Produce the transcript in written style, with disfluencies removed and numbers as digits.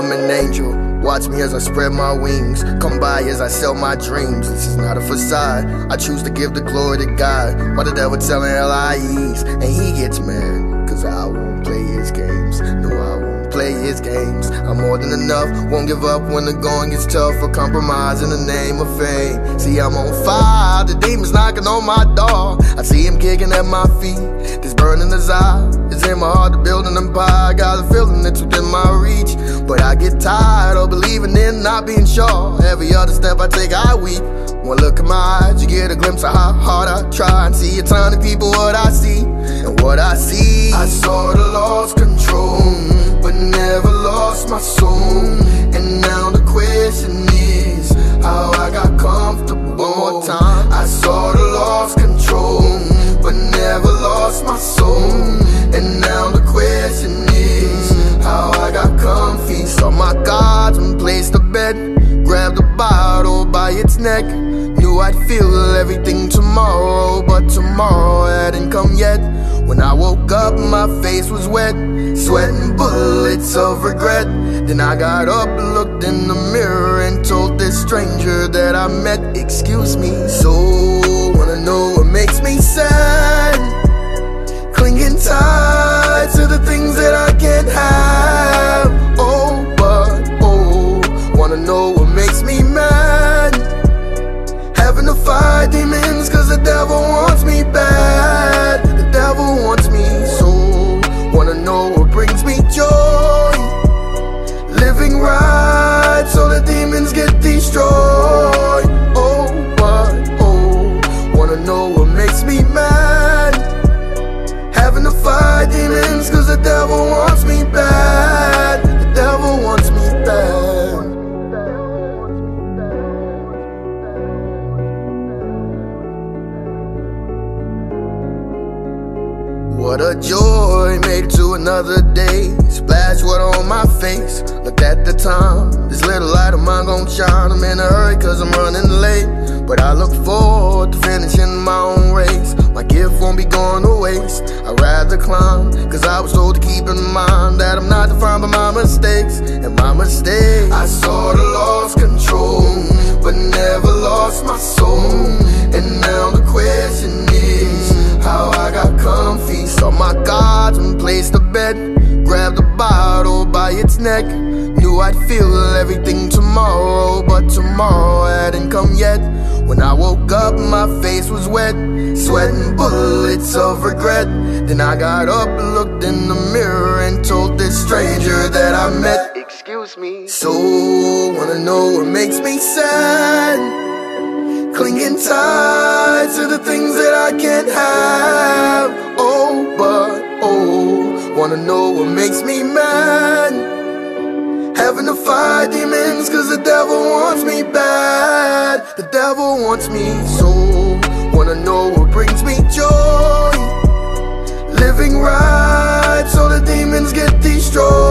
I'm an angel. Watch me as I spread my wings. Come by as I sell my dreams. This is not a facade. I choose to give the glory to God. Why the devil telling lies? And he gets mad, cause I won't play his games. No, I won't play his games. I'm more than enough. Won't give up when the going gets tough, or compromise in the name of fame. See, I'm on fire. The demons knocking on my door. I see him kicking at my feet. This burning desire is in my heart to build an empire. Got a feeling it's within my reach, but I get tired of believing in not being sure. Every other step I take, I weep. One look in my eyes, you get a glimpse of how hard I try, and see a ton of people what I see. And what I see, I sort of lost control, but never lost my soul. And now the question is how I got comfortable. One more time, I sort of lost control, but never lost my soul. And now the question is how I got comfy. Saw my cards and placed a bet, grabbed the bottle by its neck. Knew I'd feel everything tomorrow, but tomorrow hadn't come yet. When I woke up, my face was wet, sweating bullets of regret. Then I got up, looked in the mirror, and told this stranger that I met, excuse me. So, wanna know what makes me sad? Clinging tight to the things that I can't have. Oh, but oh, wanna know what makes me mad? Having to fight demons cause the devil wants me bad. The devil wants me so. Wanna know what brings me joy? Living right so the demons get destroyed. Oh, but oh, wanna know what makes me mad? Having to fight demons cause the devil wants me bad. The devil wants me bad. What a joy, made it to another day. Splash water on my face, looked at the time. This little light of mine gon' shine. I'm in a hurry cause I'm running late, but I look forward to finishing my own race. My gift won't be going to waste. I'd rather climb, cause I was told to keep in mind that I'm not defined by my mistakes. And my mistakes, I sorta lost control, but never lost my soul. And now the question is how I got comfy. Saw my cards and placed a bet, grabbed the bottle by its neck. Knew I'd feel everything tomorrow, but tomorrow hadn't come yet. When I woke up, my face was wet, sweating bullets of regret. Then I got up, looked in the mirror, and told this stranger that I met, excuse me. So, wanna know what makes me sad? Clinging tight to the things that I can't have. Oh, but oh, wanna know what makes me mad? Having to fight demons cause the devil wants me bad. The devil wants me so. Wanna know what brings me joy? Living right so the demons get destroyed.